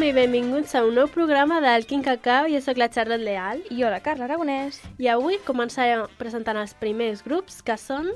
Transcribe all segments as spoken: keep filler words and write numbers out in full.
i benvinguts a un nou programa del Quin Cacau. Jo sóc la Charlotte Leal. I jo, la Carla Aragonès. I avui començarem presentant els primers grups, que són...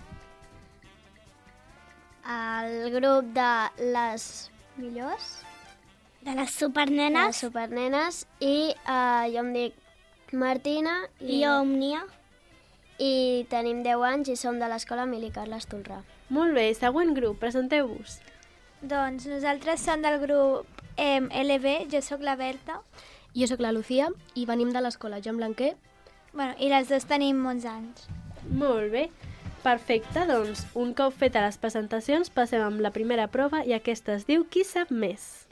El grup de les millors, de les de supernenes, les supernenes, i uh, jo em dic Martina i jo, Òmnia. i tenim deu anys i som de l'escola Emili Carles Tolrà. Molt bé, següent grup, presenteu-vos. Doncs nosaltres som del grup eh, L B, jo sóc la Berta. Jo sóc la Lucía i venim de l'escola Joan Blanquer. Bueno, i les dues tenim molts anys. Molt bé, perfecte, doncs un cop fetes les presentacions passem amb la primera prova i aquesta es diu Qui sap més?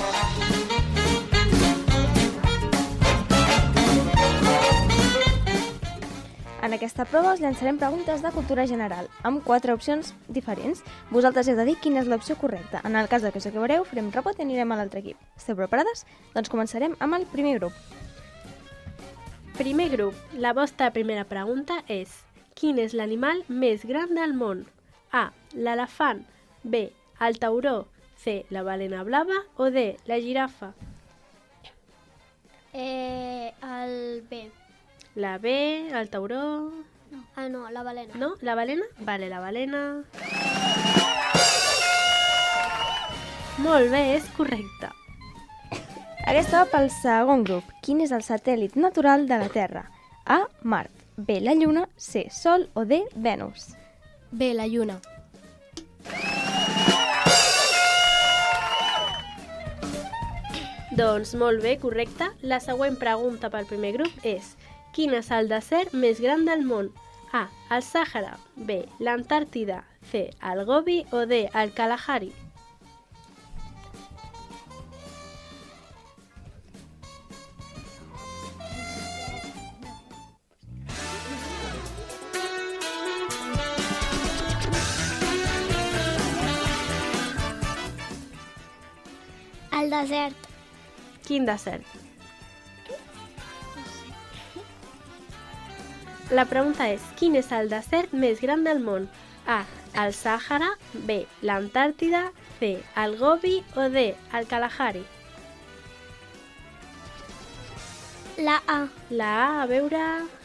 En aquesta prova us llançarem preguntes de cultura general, amb quatre opcions diferents. Vosaltres heu de dir quina és l'opció correcta. En el cas que us equivoqueu, farem rebot i anirem a l'altre equip. Esteu preparades? Doncs començarem amb el primer grup. Primer grup, la vostra primera pregunta és: quin és l'animal més gran del món? A. L'elefant. B. El tauró. C. La balena blava. O D. La girafa. Eh, el B. La B, el tauró... No. Ah, no, la balena. No? La balena? Vale, la balena... Molt bé, és correcte. Aquesta va pel segon grup. Quin és el satèl·lit natural de la Terra? A. Mart. B. La Lluna. C. Sol. O D. Venus. B, la lluna. Doncs molt bé, correcte. La següent pregunta pel primer grup és: quin és el desert més gran del món? A. El Sàhara. B. L'Antàrtida. C. El Gobi. O D. El Kalahari. El desert. Quin desert? La pregunta és: quin és el desert més gran del món? A. El Sàhara. B. L'Antàrtida. C. El Gobi. O D. El Kalahari. La A. La A, a veure...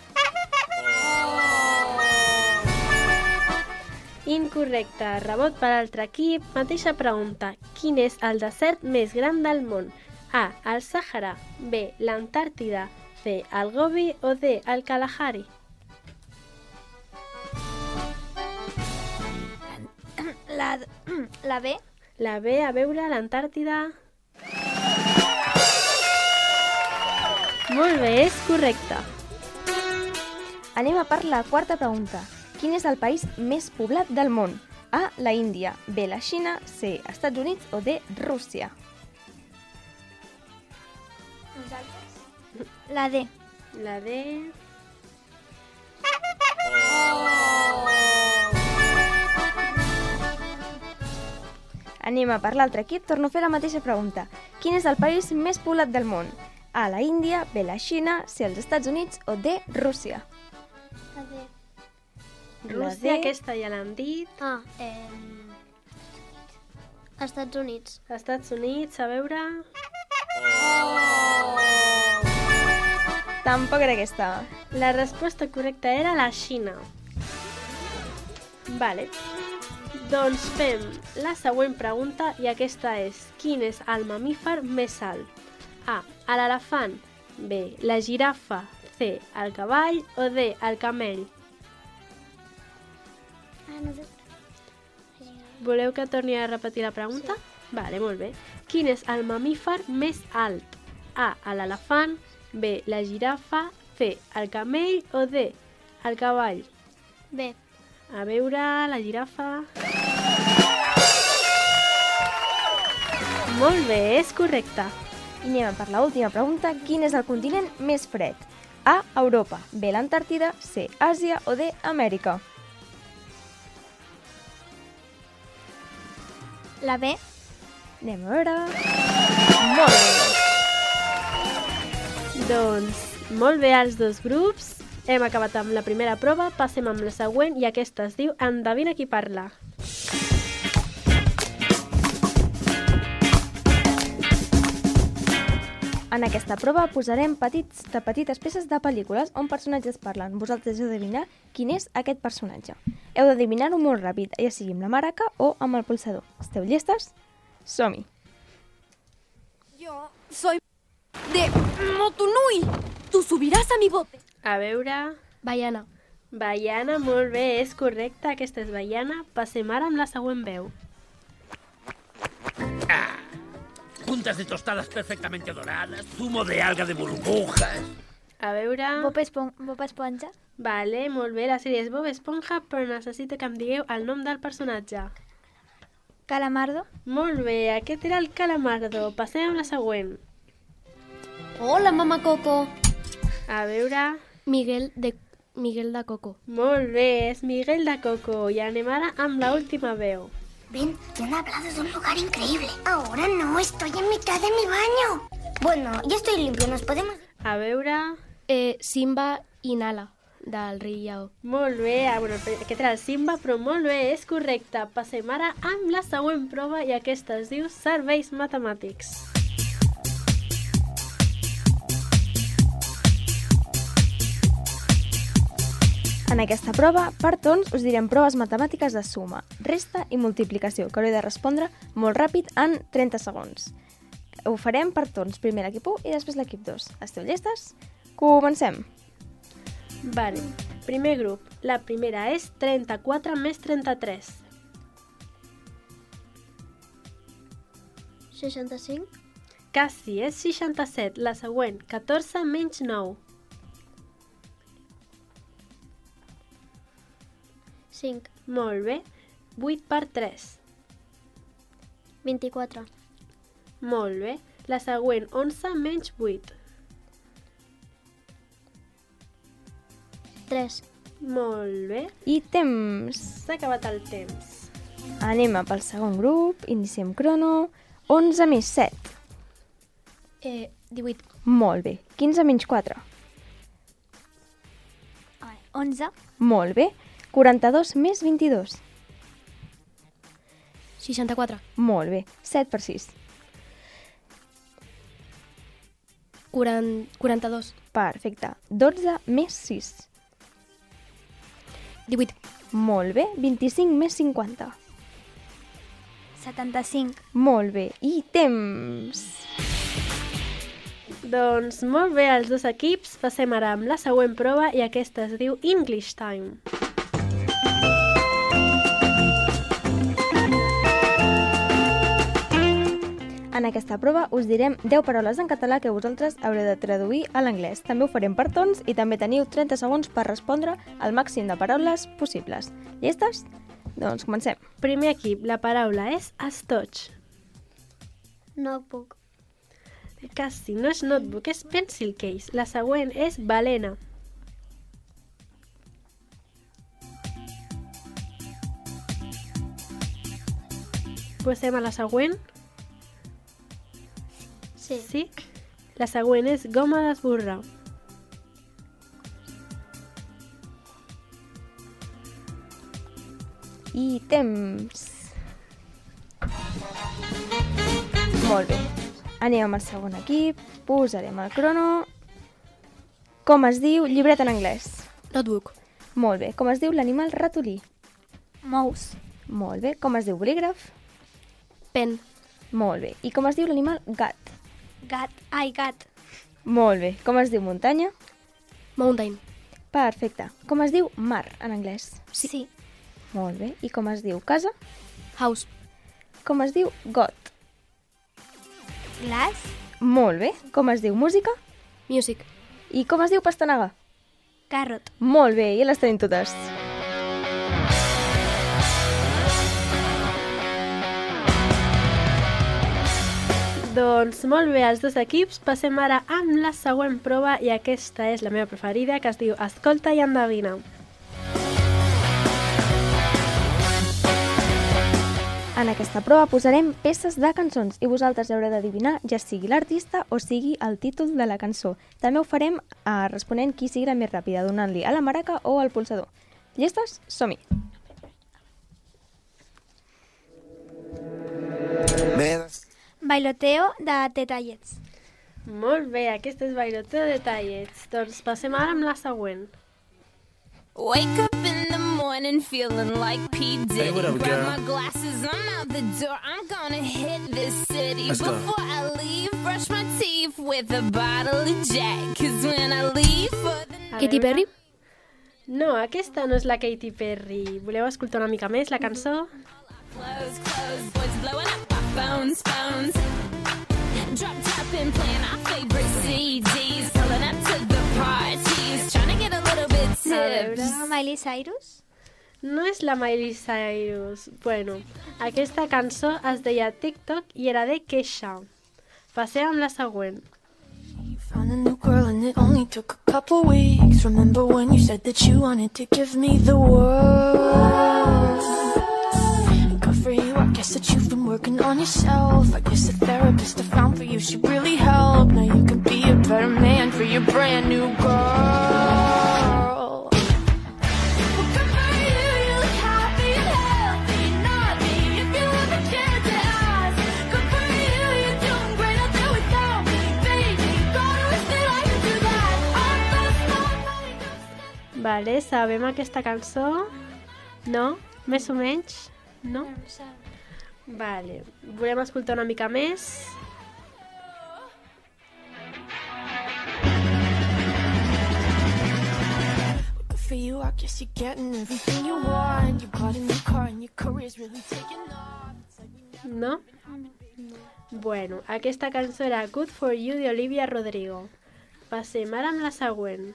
Incorrecte. Rebot per l'altre equip. Mateixa pregunta. Quin és el desert més gran del món? A. El Sàhara. B. L'Antàrtida. C. El Gobi. O D. El Kalahari. La, la B. La B, a veure, l'Antàrtida... Molt bé, és correcte. Anem a per la quarta pregunta. Quin és el país més poblat del món? A. La Índia. B. La Xina. C. Estats Units. O D. Rússia. Nosaltres? La D. La D... Anem a per l'altre equip. Torno a fer la mateixa pregunta. Quin és el país més poblat del món? A. La Índia. B. La Xina. C. Els Estats Units. O D. Rússia. La D. Rússia, D. aquesta ja l'han dit. Ah, eh... Estats Units. Estats Units, a veure... Tampoc era aquesta. La resposta correcta era la Xina. Vale. Doncs fem la següent pregunta i aquesta és: quin és el mamífer més alt? A. L'elefant. B. La girafa. C. El cavall. O D. El camell. Ah, no sé. Voleu que torni a repetir la pregunta? Sí. Vale, molt bé. Quin és el mamífer més alt? A. L'elefant. B. La girafa. C. El camell. O D. El cavall. B. A veure, la girafa... Molt bé, és correcte. I anem a per l'última pregunta. Quin és el continent més fred? A. Europa. B. L'Antàrtida. C. Àsia. O D. Amèrica. La B. Anem a veure... Molt bé. Doncs molt bé els dos grups. Hem acabat amb la primera prova, passem amb la següent i aquesta es diu Endevina qui parla. En aquesta prova posarem petits, de petites peces de pel·lícules on personatges parlen. Vosaltres heu d'adivinar quin és aquest personatge. Heu d'adivinar-ho molt ràpid, ja sigui amb la maraca o amb el pulsador. Esteu llestes? Som-hi! Yo soy de Motunui. Tú subirás a mi bote. A veure... Baiana. Baiana, molt bé, és correcte. Aquesta és Baiana. Passem ara amb la següent veu. Puntas de tostadas perfectamente doradas, zumo de alga de burbujas. A veure... Bob, Espon Bob Esponja. Vale, molt bé, la sèrie és Bob Esponja, però necessito que em digueu el nom del personatge. Calamardo. Molt bé, aquest era el Calamardo. Passem amb la següent. Hola, mama Coco. A veure... Miguel de, Miguel de Coco. Molt bé, és Miguel de Coco. I anem ara amb l'última veu. Ven, te han hablado de un lugar increíble. Ahora no, estoy en mitad de mi baño. Bueno, ya estoy limpio, nos podemos... A veure... Eh, Simba i Nala, del Rei Lleó. Molt bé, ah, bueno, aquest era el Simba, però molt bé, és correcte. Passem ara amb la següent prova i aquesta es diu Serveis Matemàtics. En aquesta prova, per torns, us direm proves matemàtiques de suma, resta i multiplicació, que haureu de respondre molt ràpid en trenta segons. Ho farem per torns, primer l'equip u i després l'equip dos. Esteu llestes? Comencem! Vale, primer grup. La primera és trenta-quatre més trenta-tres. seixanta-cinc. Quasi, és seixanta-set. La següent, catorze menys nou. cinc. Molt bé. vuit per tres. vint-i-quatre. Molt bé. La següent, onze menys vuit. tres. Molt bé. I temps! S'ha acabat el temps. Anem a pel segon grup, iniciem crono. onze més set. Eh, divuit. Molt bé. quinze menys quatre. onze. Molt bé. quaranta-dos més vint-i-dos. seixanta-quatre. Molt bé. set per sis. quaranta-dos. Perfecte. dotze més sis. divuit. Molt bé. vint-i-cinc més cinquanta. setanta-cinc. Molt bé. I temps! Doncs molt bé els dos equips. Passem ara amb la següent prova i aquesta es diu English Time. En aquesta prova us direm deu paraules en català que vosaltres haureu de traduir a l'anglès. També ho farem per torns i també teniu trenta segons per respondre al màxim de paraules possibles. Llestes? Doncs comencem. Primer equip, la paraula és estoig. Notebook. Quasi, no és notebook, és pencil case. La següent és balena. Passem a la següent. Sí. Sí. La següent és goma d'esborrar. I temps. Molt bé. Anem amb el segon equip. Posarem el crono. Com es diu llibret en anglès? Notebook. Molt bé. Com es diu l'animal ratolí? Mouse. Molt bé. Com es diu bolígraf? Pen. Molt bé. I com es diu l'animal gat? Gat. Ai, gat. Molt bé. Com es diu muntanya? Mountain. Perfecte. Com es diu mar en anglès? Sí. Molt bé. I com es diu casa? House. Com es diu got? Glass. Molt bé. Com es diu música? Music. I com es diu pastanaga? Carrot. Molt bé. Ja les tenim totes. Doncs molt bé, els dos equips. Passem ara amb la següent prova i aquesta és la meva preferida, que es diu Escolta i endevina. En aquesta prova posarem peces de cançons i vosaltres haureu d'adivinar ja sigui l'artista o sigui el títol de la cançó. També ho farem eh, responent qui sigui la més ràpida, donant-li a la maraca o al pulsador. Llestes? Som-hi! Bailoteo de Teta Jets. Molt bé, aquest és Bailoteo de Tallets. Doncs passem ara amb la següent. Wake up in the morning feeling like P. Diddy. Hey, what up, Grab girl? my glasses, I'm out the door. I'm gonna hit this city. Let's go. Before I leave, brush my teeth with a bottle of Jack. Cause when I leave for the night... Katy Perry? No, aquesta no és la Katy Perry. Voleu escoltar una mica més la cançó? Close, close, boys blowing up our phones, phones. Drop top and playing our favorite C Ds. Pulling up to the parties. Trying to get a little bit tips. No, Miley Cyrus? No és la Miley Cyrus. Bueno, aquesta cançó es deia TikTok i era de Kesha. Passem amb la següent. Found a new girl and it only took a couple weeks. Remember when you said that you wanted to give me the world? Good for you, I guess that you've been working on yourself. I guess the therapist I found for you should really help. Now you can be a better man for your brand new girl. Vale, sabem aquesta cançó? No? Més o menys? No? Vale, volem escoltar una mica més? For you, I guess you're getting everything you want. You got a new car and your career's really taking off. No? Bueno, aquesta cançó era Good For You de Olivia Rodrigo. Passem ara amb la següent.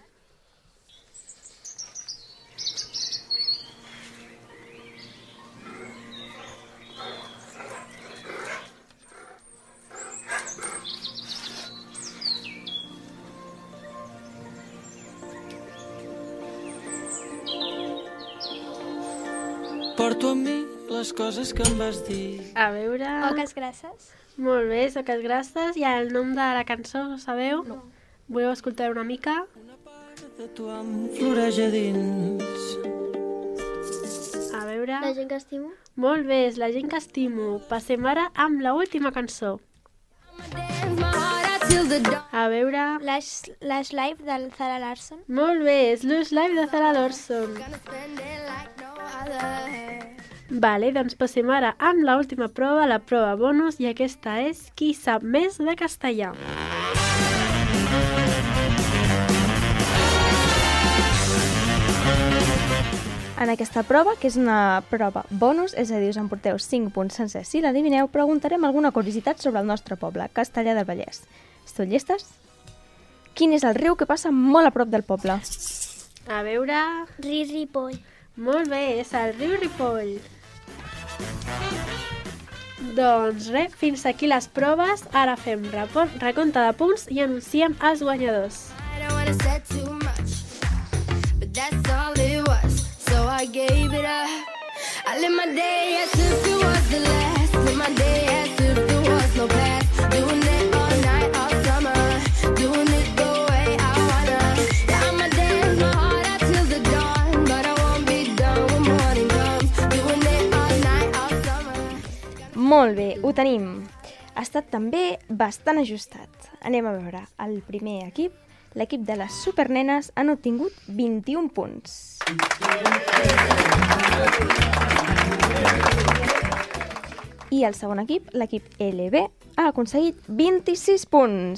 Porto amb mi les coses que em vas dir. A veure... Oques grasses? Molt bé, Oques grasses. I el nom de la cançó, ho sabeu? No. Voleu escoltar una mica? Una part de tu em floreja dins. A veure... La gent que estimo? Molt bé, és La gent que estimo. Passem ara amb l'última cançó. A veure... Lash, Lash Live del Zara Larsson. Molt bé, és Lush Live de Zara Larsson. Vale, doncs passem ara amb l'última prova, la prova bonus, i aquesta és Qui sap més de castellà? En aquesta prova, que és una prova bonus, és a dir, us emporteu cinc punts sencers. Si l'adivineu, preguntarem alguna curiositat sobre el nostre poble, Castellar del Vallès. Esteu llestes? Quin és el riu que passa molt a prop del poble? A veure... Riu Ripoll. Molt bé, és el riu Ripoll. Doncs res, fins aquí les proves. Ara fem recompte de punts i anunciem els guanyadors. Molt bé, ho tenim. Ha estat també bastant ajustat. Anem a veure. El primer equip, l'equip de les supernenes, han obtingut vint-i-un punts. I el segon equip, l'equip L B, ha aconseguit vint-i-sis punts.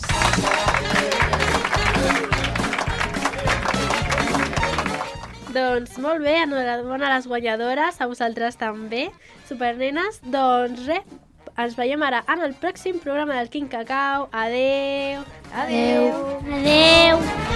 Doncs molt bé, enhorabona a les guanyadores, a vosaltres també, supernenes. Doncs res, ens veiem ara en el pròxim programa del Quim Cacau. Adeu! Adeu! Adeu!